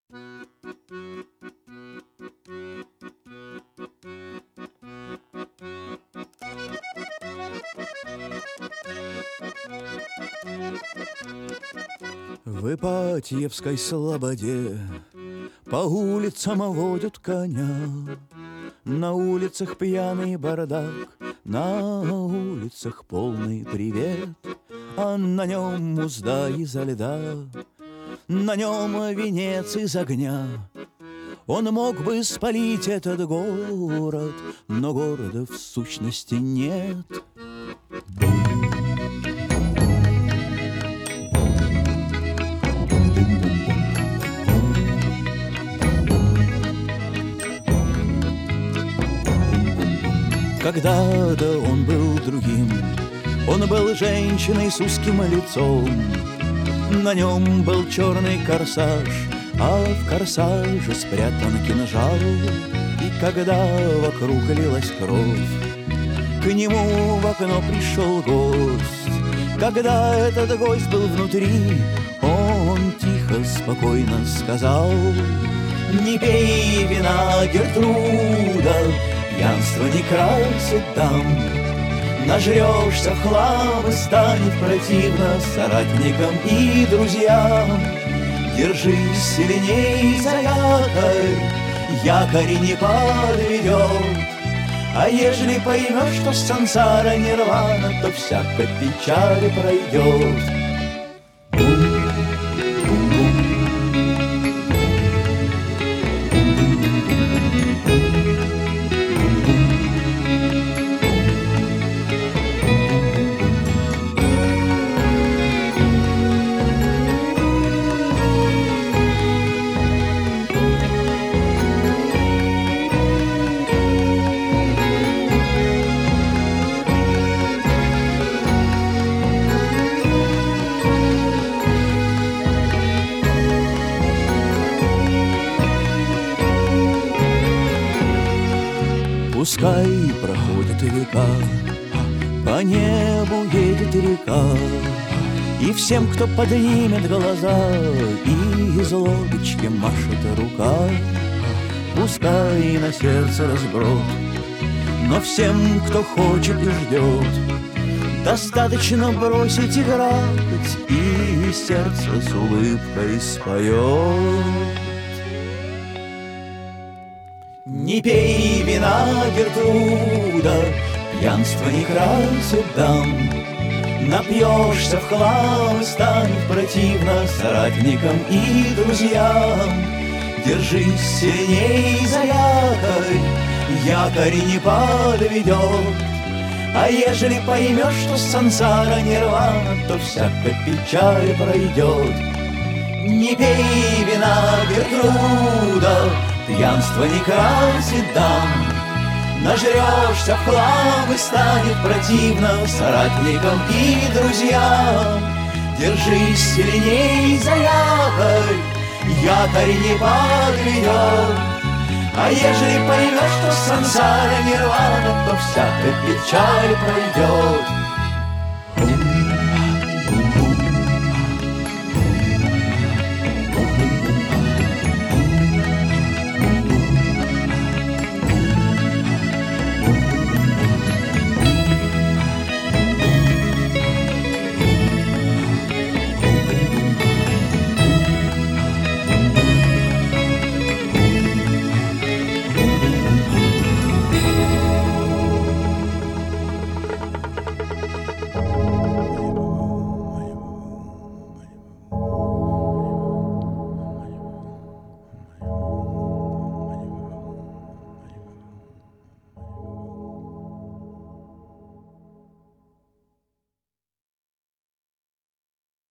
В Ипатьевской слободе по улицам водят коня. На улицах пьяный бардак, на улицах полный привет, а на нем узда изо льда, на нем венец из огня. Он мог бы спалить этот город, но города в сущности нет. Когда-то он был другим, он был женщиной с узким лицом. На нем был черный корсаж, а в корсаже спрятан кинжал. И когда вокруг лилась кровь, к нему в окно пришел гость. Когда этот гость был внутри, он тихо, спокойно сказал: «Не пей вина, Гертруда, пьянство не красит дам. Нажрешься в хлам и станет противно соратникам и друзьям. Держись сильней за якорь, якорь не подведет. А ежели поймешь, что сансара нирвана, то всякая печаль пройдет». Пускай проходят века, по небу едет река, и всем, кто поднимет глаза, и из лодочки машет рука. Пускай на сердце разброд, но всем, кто хочет и ждет, достаточно бросить играть, и сердце с улыбкой споет. Не пей вина, Гертруда, пьянство не красит дам. Напьешься в хлам и станет противно соратникам и друзьям. Держись сильней за якорь, якорь не подведет. А ежели поймешь, что сансара нирвана, то всякая печаль пройдет. Не пей вина, Гертруда, пьянство не красит дам. Нажрешься в хлам и станет противно соратникам и друзьям. Держись сильней за якорь, якорь не подведет. А ежели поймешь, что сансара нирвана, то всякая печаль пройдет.